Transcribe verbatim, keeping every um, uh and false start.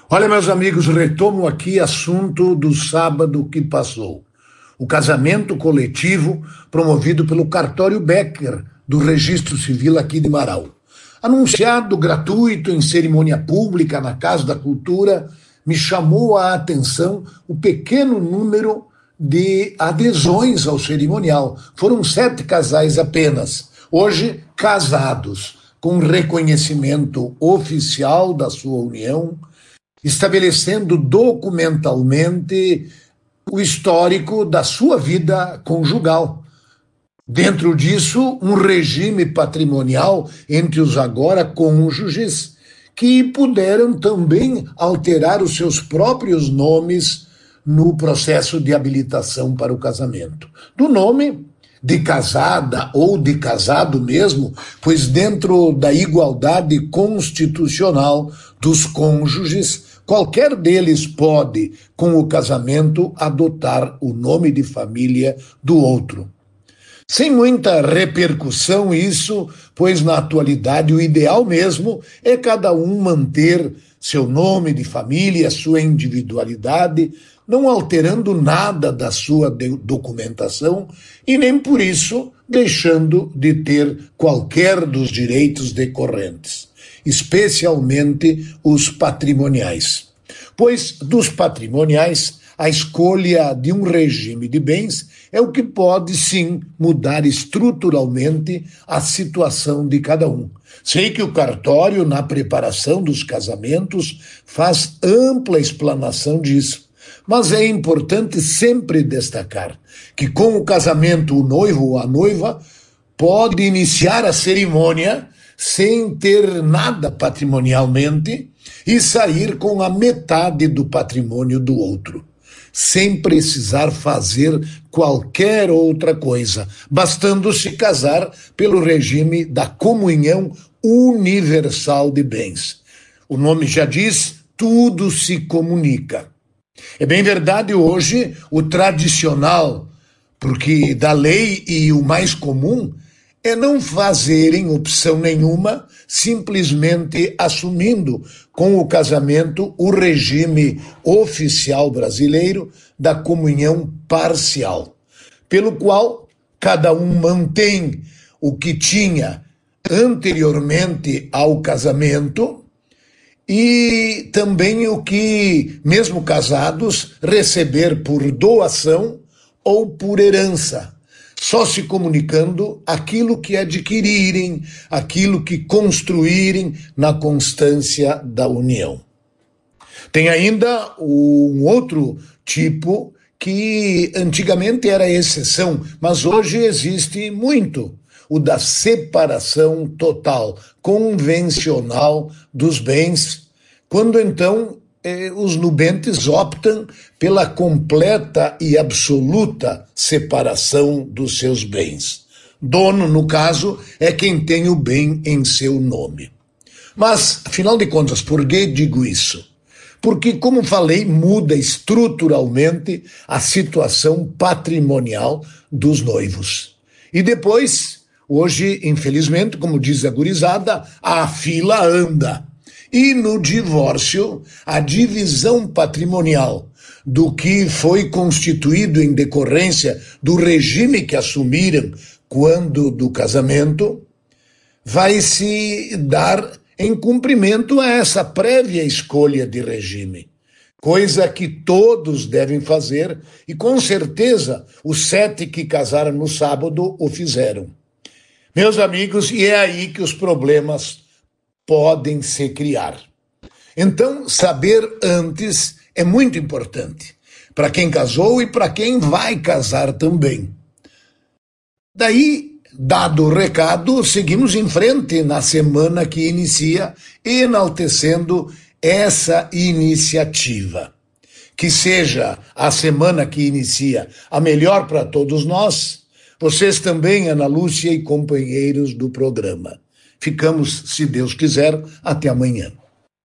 Olha, meus amigos, retomo aqui assunto do sábado que passou. O casamento coletivo promovido pelo Cartório Becker, do Registro Civil aqui de Marau. Anunciado gratuito em cerimônia pública na Casa da Cultura, me chamou a atenção o pequeno número de adesões ao cerimonial. Foram sete casais apenas, hoje casados, com reconhecimento oficial da sua união, estabelecendo documentalmente o histórico da sua vida conjugal. Dentro disso, um regime patrimonial entre os agora cônjuges que puderam também alterar os seus próprios nomes no processo de habilitação para o casamento. Do nome de casada ou de casado mesmo, pois dentro da igualdade constitucional dos cônjuges, qualquer deles pode, com o casamento, adotar o nome de família do outro. Sem muita repercussão isso, pois na atualidade o ideal mesmo é cada um manter seu nome de família, sua individualidade, não alterando nada da sua documentação e nem por isso deixando de ter qualquer dos direitos decorrentes, especialmente os patrimoniais. Pois dos patrimoniais, a escolha de um regime de bens é o que pode, sim, mudar estruturalmente a situação de cada um. Sei que o cartório, na preparação dos casamentos, faz ampla explanação disso, mas é importante sempre destacar que com o casamento o noivo ou a noiva pode iniciar a cerimônia sem ter nada patrimonialmente e sair com a metade do patrimônio do outro, sem precisar fazer qualquer outra coisa, bastando se casar pelo regime da comunhão universal de bens. O nome já diz, tudo se comunica. É bem verdade hoje o tradicional, porque da lei e o mais comum, é não fazerem opção nenhuma, simplesmente assumindo com o casamento o regime oficial brasileiro da comunhão parcial, pelo qual cada um mantém o que tinha anteriormente ao casamento e também o que, mesmo casados, receber por doação ou por herança, só se comunicando aquilo que adquirirem, aquilo que construírem na constância da união. Tem ainda um outro tipo que antigamente era exceção, mas hoje existe muito, o da separação total, convencional dos bens, quando então eh, os nubentes optam pela completa e absoluta separação dos seus bens. Dono, no caso, é quem tem o bem em seu nome. Mas, afinal de contas, por que digo isso? Porque, como falei, muda estruturalmente a situação patrimonial dos noivos. E depois, hoje, infelizmente, como diz a gurizada, a fila anda. E no divórcio, a divisão patrimonial do que foi constituído em decorrência do regime que assumiram quando do casamento, vai se dar em cumprimento a essa prévia escolha de regime, coisa que todos devem fazer e com certeza os sete que casaram no sábado o fizeram. Meus amigos, e é aí que os problemas podem se criar. Então, saber antes é muito importante, para quem casou e para quem vai casar também. Daí, dado o recado, seguimos em frente na semana que inicia, enaltecendo essa iniciativa. Que seja a semana que inicia a melhor para todos nós, vocês também, Ana Lúcia e companheiros do programa. Ficamos, se Deus quiser, até amanhã.